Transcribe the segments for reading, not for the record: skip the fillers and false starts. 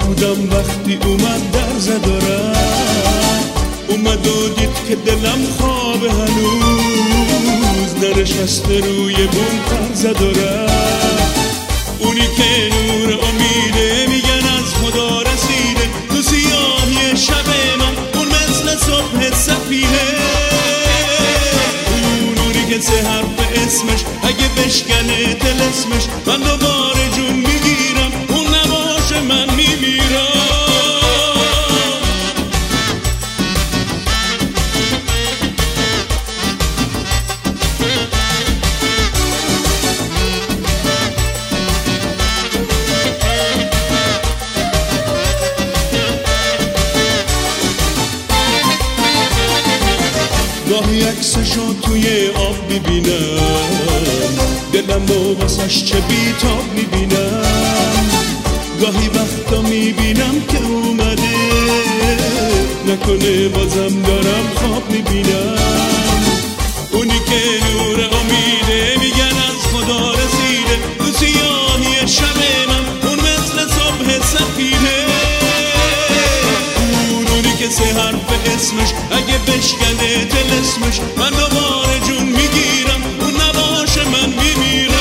بودم وقتی اومد در زد و رفت، اومد و دید که دلم خوابه هنوز، ننشسته روی بوم پر زد و رفت. اونی که نور امیده میگن از خدا رسیده، تو سیاهی شب من اون مثل صبح سفیده. اونی که سه حرف اسمش اگه بشکنه طلسمش، من دوباره جون میگیرم، اون نباشه من میمیرم. گاهی عکسشو توی آب میبینم، دلم و واسش چه بیتاب میبینم. گاهی وقتا میبینم که اومده، نکنه بازم دارم خواب میبینم. اونی که نور امیده میگن از خدا رسیده، تو سیاهی شب من اون مثل صبح سفیده. اونی که سه حرف اسمش اگه بشکنه طلسمش، من دوباره جون میگیرم، اون نباشه من میمیرم.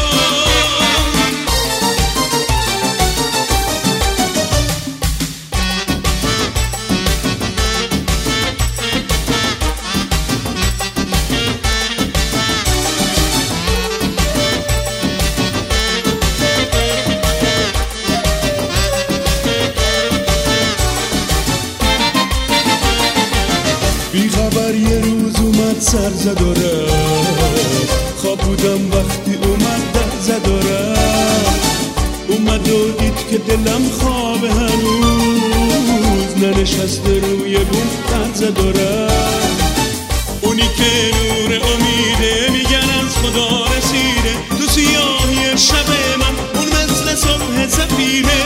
بیخبر یه روز اومد سر زد و رفت، خواب بودم وقتی اومد در زد و رفت. اومد و دید که دلم خوابه هنوز، ننشسته روی بوم پر زد و رفت. اونی که نور امیده میگن از خدا رسیده، تو سیاهی شب من اون مثل صبح سفیده.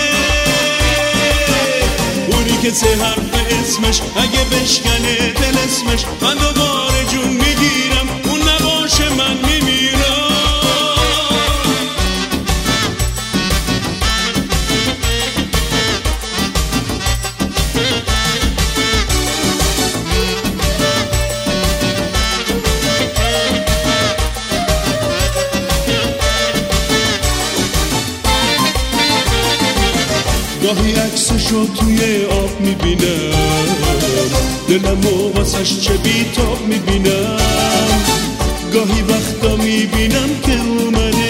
اونی که سه حرف اسمش اگه بشکنه طلسمش، من دوباره جون میگیرم، اون نباشه من میمیرم. گاهی عکسشو توی آب میبینم، دلم و واسش چه بیتاب میبینم. گاهی وقتا میبینم که اومده،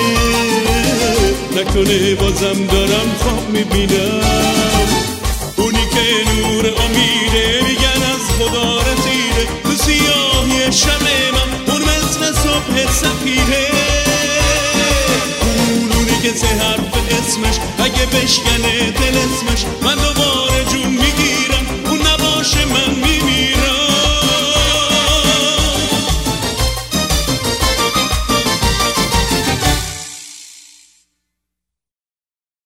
نکنه بازم دارم خواب میبینم. اونی که نور امیده میگن از خدا رسیده، تو سیاهی شب من اون مثل صبح سفیده. اونی که سه حرف اسمش اگه بشکنه طلسمش، من